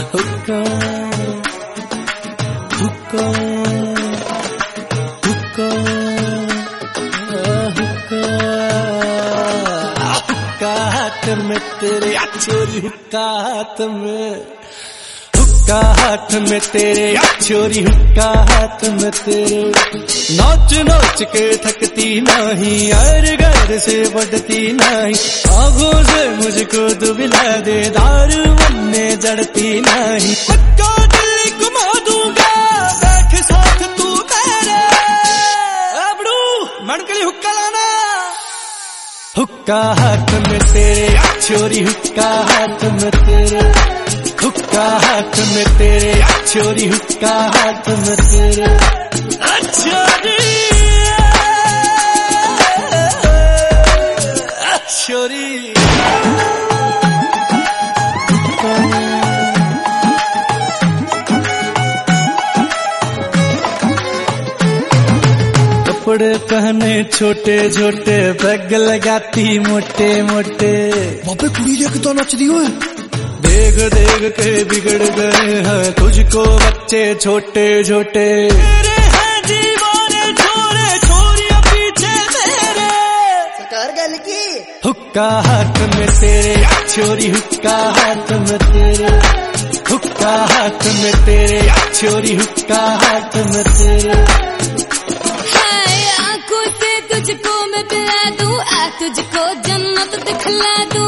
हुक्का हुक्का हुक्का हुक्का हुक्का हाथ में तेरे छोरी, हुक्का हाथ में, हुक्का हाथ में तेरे छोरी, हुक्का हाथ में तेरे। नाच नाच के थकती नहीं, और घर से बढ़ती नहीं, आंखों से मुझको दुबिला दे, दारू बनने जड़ती नहीं। पक्का दिल घुमा दूंगा, बैठ साथ तू मेरे, अबड़ू मन के लिए हुक्का लाना। हुक्का हाथ में तेरे छोरी, हुक्का हाथ में तेरे, हुक्का हाथ में तेरे छोरी, हुक्का हाथ में तेरे। छोरी छोरी कपड़े पहने छोटे छोटे, बैग लगाती मोटे मोटे। बाबे कुड़ी लेके तो नच रही है। देख देख के बिगड़ गए हैं तुझको बच्चे छोटे छोटे। तेरे हैं दीवाने छोरे, छोरियां पीछे मेरे। सरकार गल की हुक्का हाथ में तेरे छोरी, हुक्का हाथ में तेरे, हुक्का हाथ में तेरे छोरी, हुक्का हाथ में तेरे। आंखों से तुझको मैं पिला दूं, आ तुझको जन्नत दिखला दूं।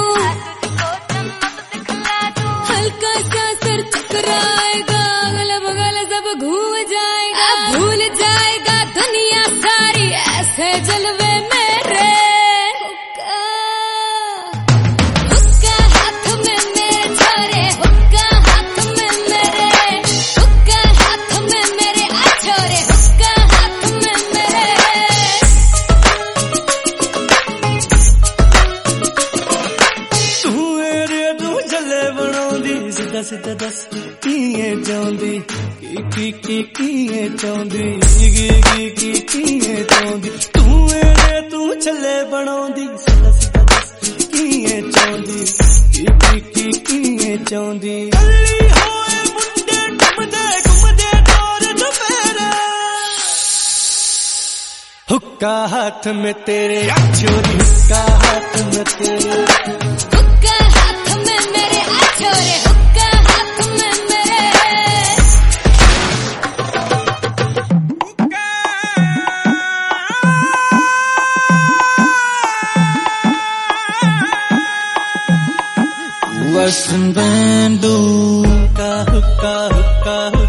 हल्का सा सर चकराएगा, अगल बगल सब घूम जाएगा, भूल जाएगा दुनिया सारी, ऐसे जलवे मेरे। हुक्का हाथ में मेरे छोरे, हुक्का हाथ में मेरे, हुक्का हाथ में मेरे छोरे, हुक्का हाथ में मेरे। तू मेरे तू जले बनाउंदी, सीधा सीधा दस किए चाहुंदी, किए चाहुंदी, किए चाहुंदी। तू मेरे तू छले बनाउंदी, सीधा सीधा दस किए चाहुंदी, किए चाहुंदी। गली होए मुंडे घुमदे तोर दुपहरे। हुक्का हाथ में तेरे छोरी, हुक्का हाथ में तेरे, हुक्का हाथ में मेरे छोरे, हुक्का हाथ में मेरे। Western Bandu, huक्का हुक्का हुक्का